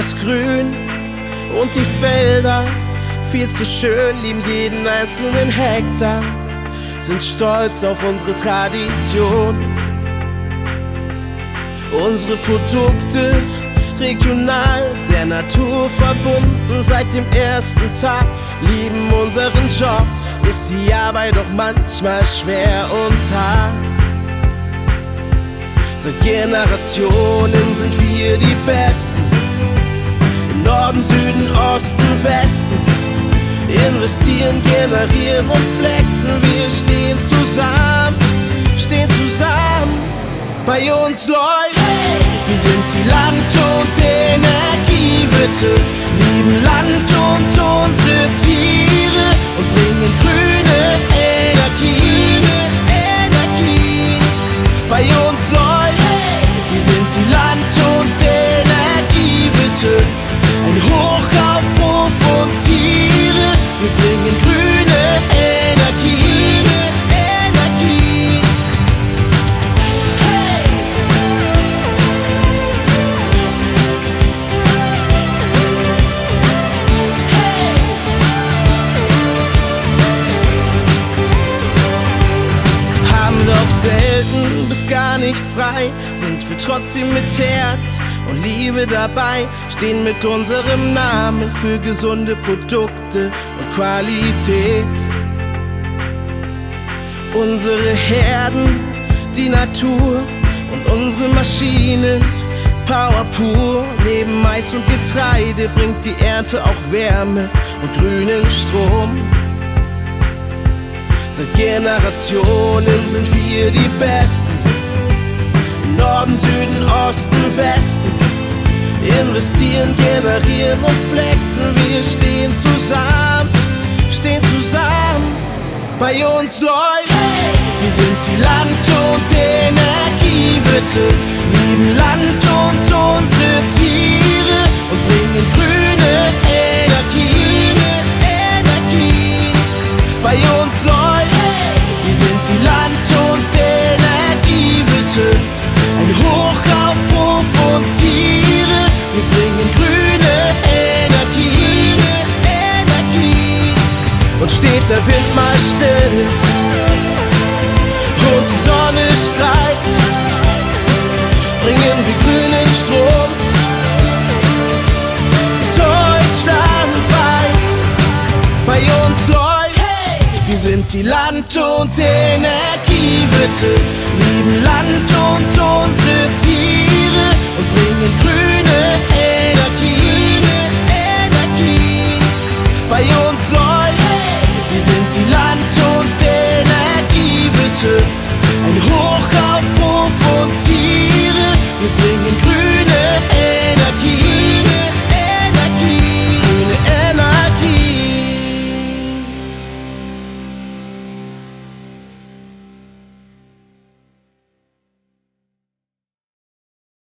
ist grün und die Felder viel zu schön, lieben jeden einzelnen Hektar, sind stolz auf unsere Tradition. Unsere Produkte regional, der Natur verbunden seit dem ersten Tag, lieben unseren Job, ist die Arbeit doch manchmal schwer und hart. Seit Generationen sind wir die Besten, im Norden, Süden, Osten, Westen, investieren, generieren und flexen, wir stehen zusammen, bei uns läuft. Wir sind die Land- und Energiewirte, lieben Land und unsere Tiere und bringen grüne Energie. Bei uns läuft. Wir sind die Land- und Energiewirte, ein Hochkaufhof und Tiere, wir bringen grüne Energie. Selten bis gar nicht frei, sind wir trotzdem mit Herz und Liebe dabei, stehen mit unserem Namen für gesunde Produkte und Qualität. Unsere Herden, die Natur und unsere Maschinen, Power pur, neben Mais und Getreide bringt die Ernte auch Wärme und grünen Strom. Seit Generationen sind wir die Besten, im Norden, Süden, Osten, Westen, investieren, generieren und flexen, wir stehen zusammen, bei uns läuft. Wir sind die Land- und Energiewirte, lieben Land und unsere Tiere und bringen grüne Energie. Bei uns läuft. Wir sind die Land- und Energiewirte, ein Hochkaufhof und Tiere, wir bringen grüne Energie. Und steht der Wind mal still und die Sonne streikt, bringen wir grünen Strom deutschlandweit. Bei uns läuft. Wir sind die Land- und Energiewirte,